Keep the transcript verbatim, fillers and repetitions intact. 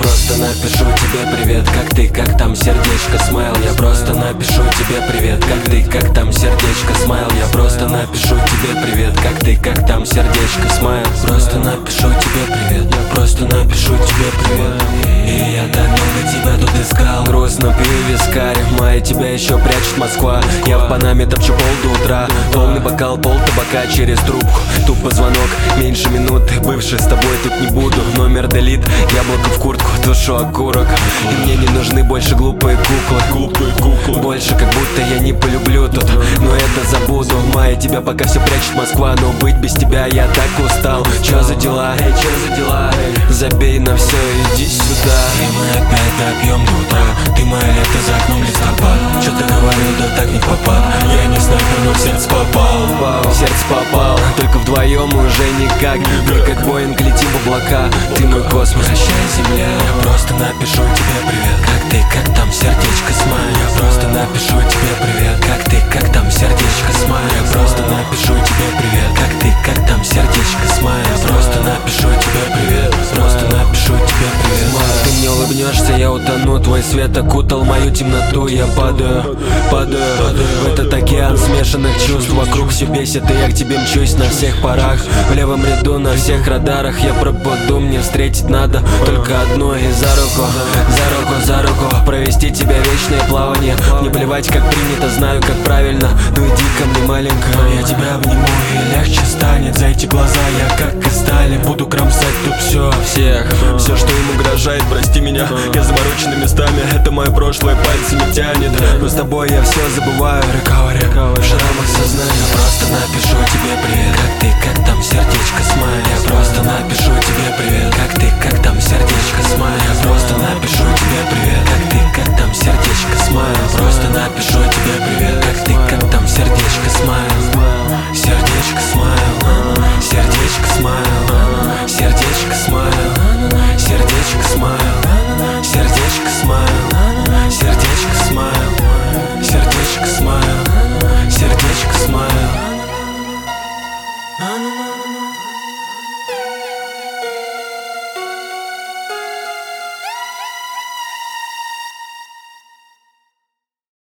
просто напишу тебе привет, как ты, как там, сердечко, смайл. Я просто напишу тебе привет, как ты, как там, сердечко, смайл. Я просто напишу тебе привет, как ты, как там, сердечко, смайл. Просто напишу тебе привет, я просто напишу тебе привет. И я так долго тебя тут искал, грустно пью вискарь, в мае тебя еще прячет Москва. Я в Панаме топчу пол до утра, полный бокал, пол табака через трубку. Тупо звонок, меньше минуты, бывший с тобой тут не буду. Номер делит, яблоко в куртку, тушу окурок. И мне не нужны больше глупые куклы, глупые куклы. Больше как будто я не полюблю тут, но это забуду. В мае тебя пока все прячет Москва, но быть без тебя я так устал. Чё за дела, эй, чё за дела, эй? Забей на все, иди сюда. И мы опять допьем до утра. Ты моя лето, за окном листопад. Чё ты говорил, да так не в попад. Я не снайпер, но в сердце попал. В сердце попал, только вдвоем уже никак. Мы как Боинг летим в облака, ты мой космос. Прощай, земля, я просто напишу тебе привет, как ты, как там, сердечко, смайл. Я просто напишу тебе привет, как ты, как там, сердечко, смайл. Я просто напишу тебе привет, как ты, как там, сердечко, смайл. Я просто напишу тебе привет, просто напишу тебе привет. Ты мне улыбнешься, я утону, твой свет окутал мою темноту. Я падаю, падаю, падаю в этот океан смешанных чувств. Вокруг все бесит, и я к тебе мчусь на всех парах. В левом ряду, на всех радарах я пропаду, мне встретить надо только одну. И за руку, за руку, за руку провести тебя вечное плавание. Не плевать, как принято, знаю, как правильно. Ну иди ко мне, маленькая, я тебя обниму и легче станет. За эти глаза я как и стали буду кромсать тут все, всех. Все, что им угрожает, прости меня. Я замороченный местами, это мое прошлое пальцами тянет. Но с тобой я все забываю. Recovery, recovery, в шрамах сознания. Я просто напишу тебе привет, как ты, как там, сердечко, смайл. Я просто